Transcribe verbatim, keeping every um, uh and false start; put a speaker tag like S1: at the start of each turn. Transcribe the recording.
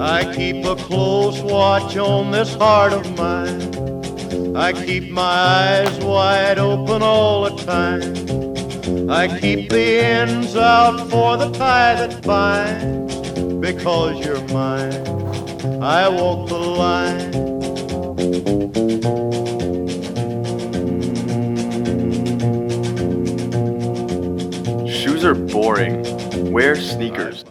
S1: I keep a close watch on this heart of mine. I keep my eyes wide open all the time. I keep the ends out for the tie that binds. Because you're mine, I walk the line.
S2: Shoes are boring. Wear sneakers.